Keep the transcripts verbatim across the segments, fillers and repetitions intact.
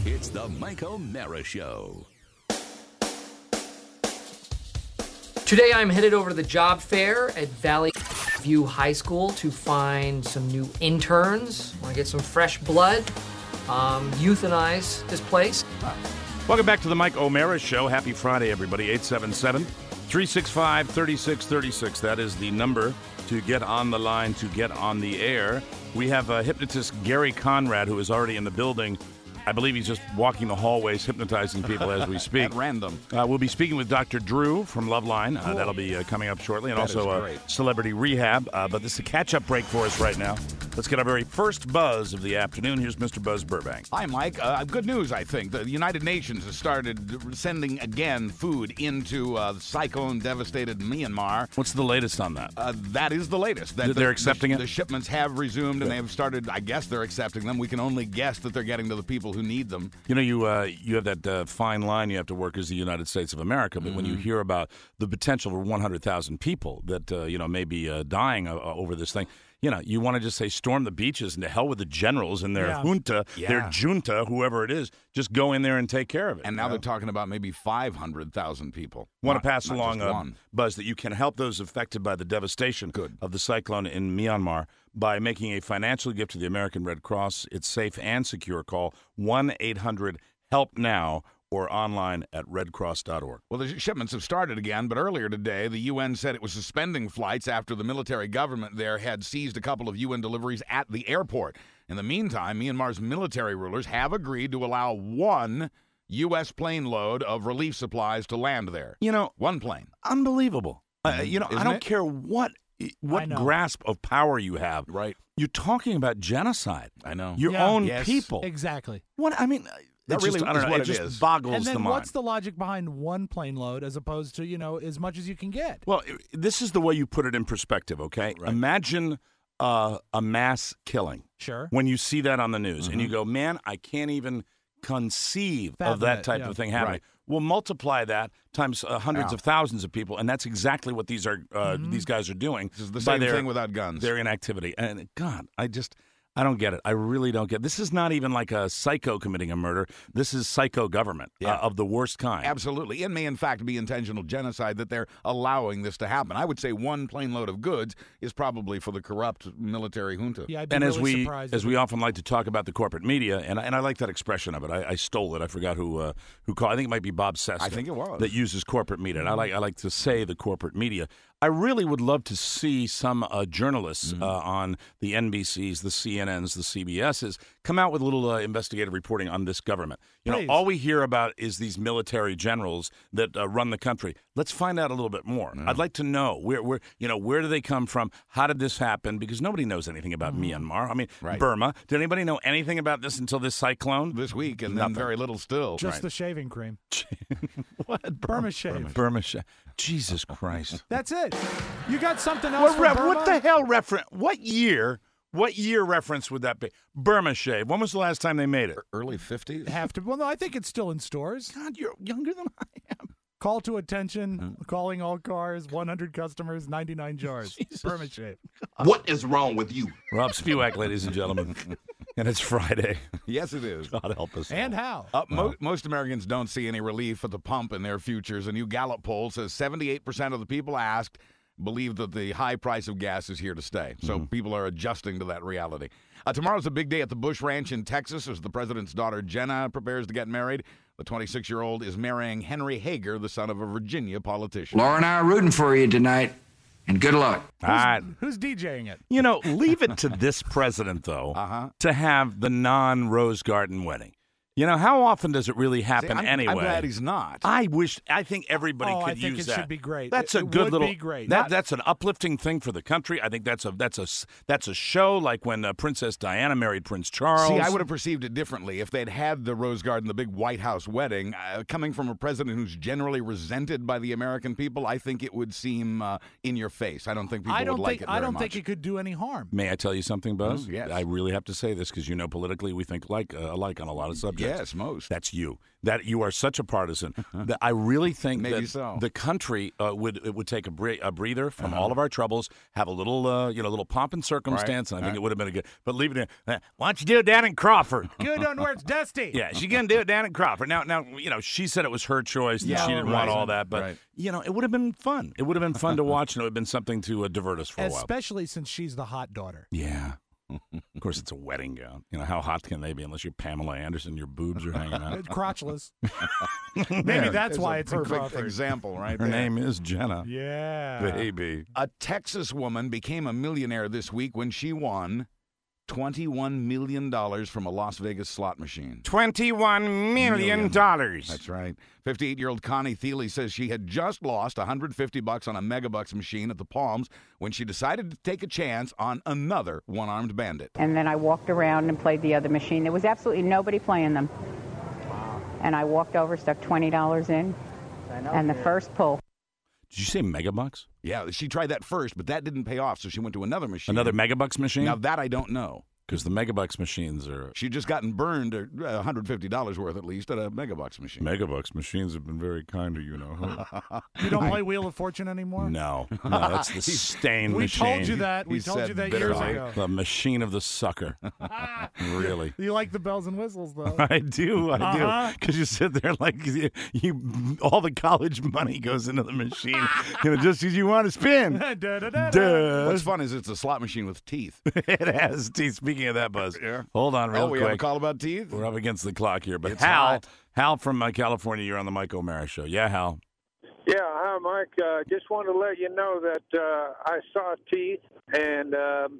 It's the Mike O'Mara Show. Today I'm headed over to the job fair at Valley View High School to find some new interns. Want to get some fresh blood, um, euthanize this place. Welcome back to the Mike O'Mara Show. Happy Friday, everybody. eight seven seven, three six five, three six three six. That is the number to get on the line, to get on the air. We have uh, hypnotist Gary Conrad, who is already in the building. I believe he's just walking the hallways, hypnotizing people as we speak. At random. Uh, we'll be speaking with Doctor Drew from Loveline. Uh, that'll be uh, coming up shortly. And That also uh, Celebrity Rehab. Uh, but this is a catch-up break for us right now. Let's get our very first buzz of the afternoon. Here's Mister Buzz Burbank. Hi, Mike. Uh, good news, I think. The United Nations has started sending, again, food into uh, cyclone-devastated Myanmar. What's the latest on that? Uh, that is the latest. That They're the, accepting the, it? The shipments have resumed, and they have started, I guess they're accepting them. We can only guess that they're getting to the people who need them. You know, you uh, you have that uh, fine line you have to work as the United States of America, but mm-hmm. when you hear about the potential for one hundred thousand people that, uh, you know, may be uh, dying uh, over this thing, you know, you want to just say storm the beaches and to hell with the generals and their yeah. junta, yeah. their junta, whoever it is, just go in there and take care of it. And now know? they're talking about maybe five hundred thousand people. Want not, to pass not along, uh, Buzz, that you can help those affected by the devastation Good. of the cyclone in Myanmar by making a financial gift to the American Red Cross. It's safe and secure. Call one eight hundred help now or online at red cross dot org. Well, the shipments have started again, but earlier today, the U N said it was suspending flights after the military government there had seized a couple of U N deliveries at the airport. In the meantime, Myanmar's military rulers have agreed to allow one U S plane load of relief supplies to land there. You know, one plane. Unbelievable. Uh, you know, Isn't I don't it? care what what grasp of power you have. Right. You're talking about genocide. I know. Your Yeah. own Yes. people. Exactly. What I mean, That it's really just, I don't is know, what it it just is. boggles And the then mind. what's the logic behind one plane load as opposed to, you know, as much as you can get? Well, i- this is the way you put it in perspective, okay? Right. Imagine uh, a mass killing. Sure. When you see that on the news and you Mm-hmm. go, man, I can't even conceive Fathom of that it, type yeah. of thing happening. Right. Well, multiply that times uh, hundreds Yeah. of thousands of people, and that's exactly what these are. Uh, Mm-hmm. These guys are doing. This is the by same their, thing without guns. Their inactivity, and God, I just. I don't get it. I really don't get it. This is not even like a psycho committing a murder. This is psycho government Yeah. uh, of the worst kind. Absolutely. It may, in fact, be intentional genocide that they're allowing this to happen. I would say one plane load of goods is probably for the corrupt military junta. Yeah, I'd be And really as we surprised. as if we it- often like to talk about the corporate media, and I, and I like that expression of it. I, I stole it. I forgot who uh, who called. I think it might be Bob Cesca. I think it was. that uses corporate media. And I like I like to say the corporate media. I really would love to see some uh, journalists Mm-hmm. uh, on the N B Cs, the C N Ns, the C B Ss come out with a little uh, investigative reporting on this government. You Please. know, all we hear about is these military generals that uh, run the country. Let's find out a little bit more. I'd like to know where, where, you know, where do they come from? How did this happen? Because nobody knows anything about Myanmar. I mean, Right. Burma. Did anybody know anything about this until this cyclone? This week, and Nothing. then very little still. just Right. the shaving cream. What? Burma shave. Burma. Sh- Jesus Christ. That's it. You got something else What, for re- Burma? what the hell reference? What year? What year reference would that be? Burma shave. When was the last time they made it? Early fifties? Have to. Well, no, I think it's still in stores. God, you're younger than I am. Call to attention, calling all cars, one hundred customers, ninety-nine jars. Burma shave. What is wrong with you? Rob Spewak, ladies and gentlemen. And it's Friday. Yes, it is. God help us. And how? Uh, mo- most Americans don't see any relief at the pump in their futures. A new Gallup poll says seventy-eight percent of the people asked believe that the high price of gas is here to stay. So people are adjusting to that reality. Uh, tomorrow's a big day at the Bush Ranch in Texas as the president's daughter Jenna prepares to get married. The twenty-six-year-old is marrying Henry Hager, the son of a Virginia politician. Laura and I are rooting for you tonight, and good luck. All right. Who's DJing it? You know, leave it to this president, though, Uh-huh. to have the non-Rose Garden wedding. You know, how often does it really See, happen I'm, anyway? I'm glad he's not. I wish. I think everybody Oh, could I think use it that. should be great. That's It- a it good would little. be great. That Not- that's an uplifting thing for the country. I think that's a that's a s- that's a show like when uh, Princess Diana married Prince Charles. See, I would have perceived it differently if they'd had the Rose Garden, the big White House wedding. Uh, coming from a president who's generally resented by the American people, I think it would seem uh, in your face. I don't think people I don't would like think. it I very don't much. think it could do any harm. May I tell you something, Buzz? Mm, yes. I really have to say this because you know politically we think like uh, alike on a lot of subjects. Yes, most. That's you. That you are such a partisan. That I really think Maybe that so. the country uh, would it would take a, bre- a breather from Uh-huh. all of our troubles, have a little uh, you know little pomp and circumstance, Right. and I think Right. it would have been a good. But leave it in. Uh, why don't you do it down in Crawford? Good on where it's dusty. Yeah, she's gonna do it down in Crawford. Now, now, you know, she said it was her choice. That Yeah, she didn't right. want all that, but Right. you know, it would have been fun. It would have been fun to watch, and it would have been something to uh, divert us for a while. Especially since she's the hot daughter. Yeah. Of course, it's a wedding gown. You know, how hot can they be unless you're Pamela Anderson, your boobs are hanging out? It's crotchless. Maybe that's why a it's in perfect Crawford. example, right Her there. name is Jenna. Yeah. Baby. A Texas woman became a millionaire this week when she won twenty-one million dollars from a Las Vegas slot machine. Twenty-one million dollars. That's right. fifty-eight-year-old Connie Thiele says she had just lost one hundred fifty bucks on a Megabucks machine at the Palms when she decided to take a chance on another one-armed bandit. And then I walked around and played the other machine. There was absolutely nobody playing them. And I walked over, stuck twenty dollars in, and the first pull. Did you say Megabucks? Yeah, she tried that first, but that didn't pay off, so she went to another machine. Another Megabucks machine? Now, that I don't know. Because the Megabucks machines are... She just gotten burned uh, one hundred fifty dollars worth at least at a Megabucks machine. Megabucks machines have been very kind to you, know. You don't play Wheel of Fortune anymore? No. No, that's the stain We machine. told you that. We He told said you that years bitterly. ago. The machine of the sucker. Really. You like the bells and whistles, though. I do, I Uh-huh. do. Because you sit there like you, you, all the college money goes into the machine. You know, just because you want to spin. Da, da, da, da. Duh. What's fun is it's a slot machine with teeth. It has teeth. Speaking of that, Buzz, Yeah. hold on real oh, we have a quick. call about teeth? We're up against the clock here. But It's Hal, hot. Hal from uh, California, you're on the Mike O'Mara Show. Yeah, Hal. Yeah, hi, Mike. Uh, just wanted to let you know that uh, I saw teeth, and um,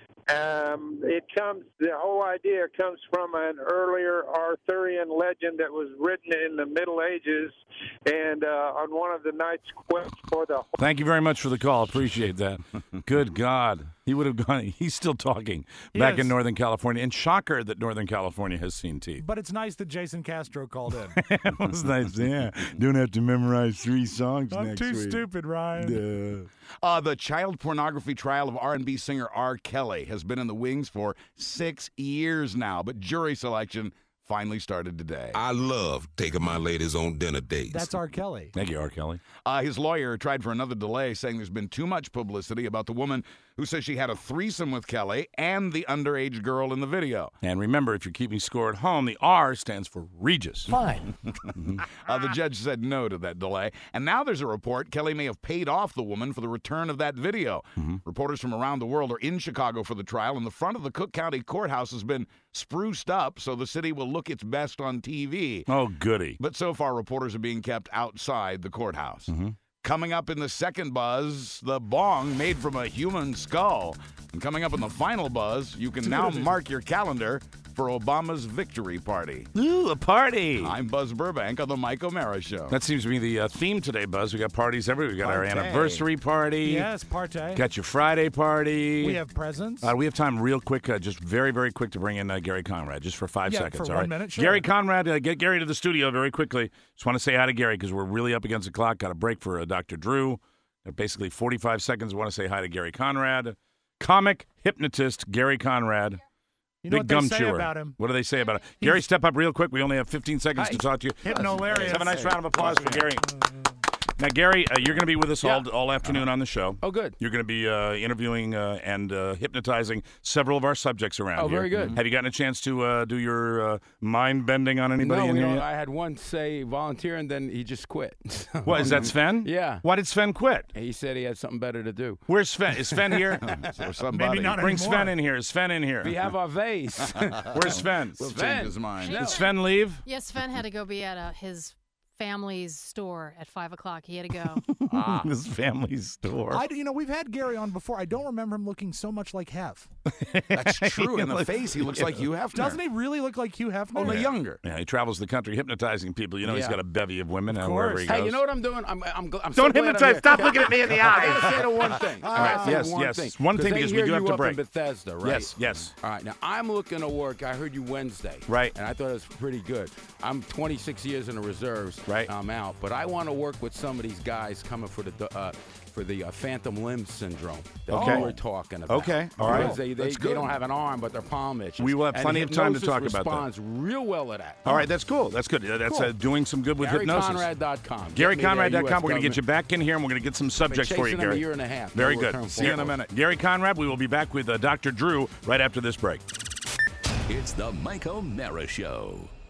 um, it comes. The whole idea comes from an earlier Arthurian legend that was written in the Middle Ages, and uh, on one of the knights' quest for the. Thank you very much for the call. Appreciate that. Good God. He would have gone. He's still talking back Yes. in Northern California. And shocker that Northern California has seen teeth. But it's nice that Jason Castro called in. That was nice. Yeah. Don't have to memorize three songs I'm next too week. stupid, Ryan. Duh. Uh, the child pornography trial of R and B singer R. Kelly has been in the wings for six years now, but jury selection finally started today. I love taking my ladies on dinner dates. That's R. Kelly. Thank you, R. Kelly. Uh, his lawyer tried for another delay, saying there's been too much publicity about the woman who says she had a threesome with Kelly and the underage girl in the video. And remember, if you're keeping score at home, the R stands for Regis. Fine. Uh, the judge said no to that delay. And now there's a report Kelly may have paid off the woman for the return of that video. Reporters from around the world are in Chicago for the trial, and the front of the Cook County Courthouse has been spruced up so the city will look its best on T V. Oh, goody. But so far, reporters are being kept outside the courthouse. Coming up in the second buzz, the bong made from a human skull. And coming up in the final buzz, you can now mark your calendar for Obama's victory party. Ooh, a party. I'm Buzz Burbank on the Mike O'Mara Show. That seems to be the uh, theme today, Buzz. We got parties everywhere. We got our Party. anniversary party. Yes, partay. Got your Friday party. We have presents. Uh, we have time real quick, uh, just very, very quick to bring in uh, Gary Conrad, just for five Yeah, seconds. for all one right? minute, sure. Gary Conrad, uh, get Gary to the studio very quickly. Just want to say hi to Gary because we're really up against the clock. Got a break for uh, Doctor Drew. Uh, basically forty-five seconds. Want to say hi to Gary Conrad. Comic, hypnotist, Gary Conrad. You know Big what they gum say chewer. about him? What do they say about him? Gary, step up real quick. We only have fifteen seconds to talk to you. Hypnolarious. Let's have a nice round of applause for Gary. Now, Gary, uh, you're going to be with us all all afternoon on the show. Oh, good. You're going to be uh, interviewing uh, and uh, hypnotizing several of our subjects around Oh, here. very good. Have you gotten a chance to uh, do your uh, mind bending on anybody No, in you here know, yet? I had one say volunteer, and then he just quit. What, is that Sven? Yeah. Why did Sven quit? He said he had something better to do. Where's Sven? Is Sven here? Or somebody. Maybe not Bring anymore. Sven in here. Is Sven in here? We have our vase. Where's Sven? We'll Sven. change his mind. Did Sven leave? Yes, Sven had to go be at uh, his family's store at five o'clock. He had to go. Ah. His family's store. I, you know, we've had Gary on before. I don't remember him looking so much like Hef. That's true. In the face, he looks like Hugh Hefner. Doesn't he really look like Hugh Hefner? Only younger. Yeah, he travels the country hypnotizing people. You know, he's Yeah. got a bevy of women Of uh, wherever he course. goes. Hey, you know what I'm doing? I'm, I'm, gl- I'm so Don't glad I'm hypnotize. here. Stop looking at me in the I gotta eyes. say the one thing. All right, I gotta say yes, one yes. thing. One thing they because we hear do have you to up break. in Bethesda, right? Yes, yes. All right, now I'm looking to work. I heard you Wednesday. Right. And I thought it was pretty good. I'm twenty-six years in the reserves. Right. I'm out. But I want to work with some of these guys coming for the uh, for the uh, phantom limb syndrome that Okay. you were talking about. Okay, all right. Because they, they, That's they good. don't have an arm, but their palm itches. We will have And plenty of time to hypnosis talk about that. responds real well to that. All right, that's cool. That's good. That's Cool. uh, doing some good with Gary hypnosis. Conrad dot com. Gary Get me there, Conrad dot com. U S We're going to get you government. back in here, and we're going to get some subjects for you, chasing them a Gary. year and a half. Very No good. return See you in a forward. minute. Gary Conrad, we will be back with uh, Doctor Drew right after this break. It's the Mike O'Mara Show.